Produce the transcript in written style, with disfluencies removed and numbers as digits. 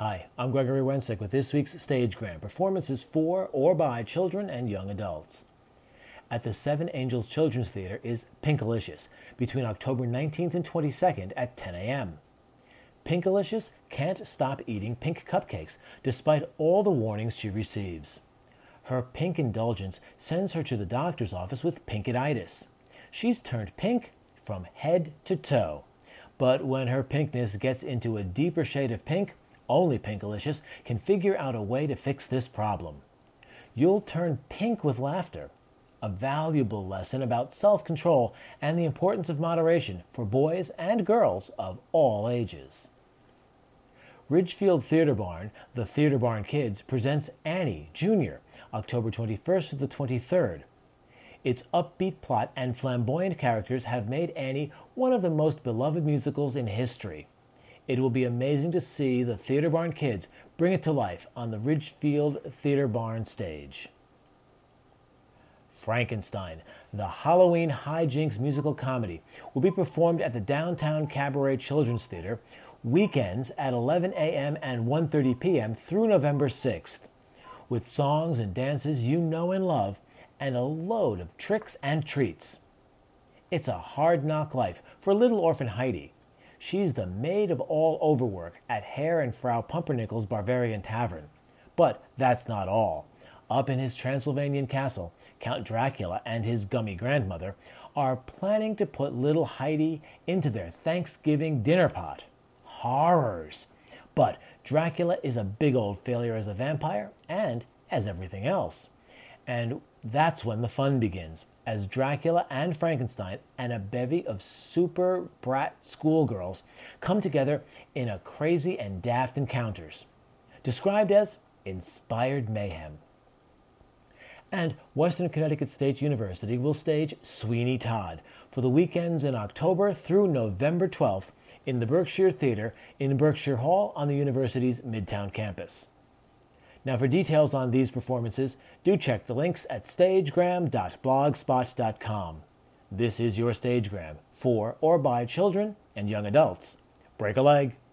Hi, I'm Gregory Wensick with this week's Stagegram, performances for or by children and young adults. At the Seven Angels Children's Theater is Pinkalicious, between October 19th and 22nd at 10 a.m. Pinkalicious can't stop eating pink cupcakes, despite all the warnings she receives. Her pink indulgence sends her to the doctor's office with pinkitis. She's turned pink from head to toe. But when her pinkness gets into a deeper shade of pink, only Pinkalicious can figure out a way to fix this problem. You'll turn pink with laughter, a valuable lesson about self-control and the importance of moderation for boys and girls of all ages. Ridgefield Theater Barn, the Theater Barn Kids, presents Annie, Jr., October 21st to the 23rd. Its upbeat plot and flamboyant characters have made Annie one of the most beloved musicals in history. It will be amazing to see the Theater Barn Kids bring it to life on the Ridgefield Theater Barn stage. Frankenstein, the Halloween hijinks musical comedy, will be performed at the Downtown Cabaret Children's Theater weekends at 11 a.m. and 1:30 p.m. through November 6th, with songs and dances you know and love and a load of tricks and treats. It's a hard knock life for little orphan Heidi. She's the maid of all overwork at Herr and Frau Pumpernickel's Bavarian Tavern. But that's not all. Up in his Transylvanian castle, Count Dracula and his gummy grandmother are planning to put little Heidi into their Thanksgiving dinner pot. Horrors! But Dracula is a big old failure as a vampire and as everything else. And that's when the fun begins, as Dracula and Frankenstein and a bevy of super brat schoolgirls come together in a crazy and daft encounters, described as inspired mayhem. And Western Connecticut State University will stage Sweeney Todd for the weekends in October through November 12th in the Berkshire Theater in Berkshire Hall on the university's Midtown campus. Now, for details on these performances, do check the links at stagegram.blogspot.com. This is your Stagegram, for or by children and young adults. Break a leg.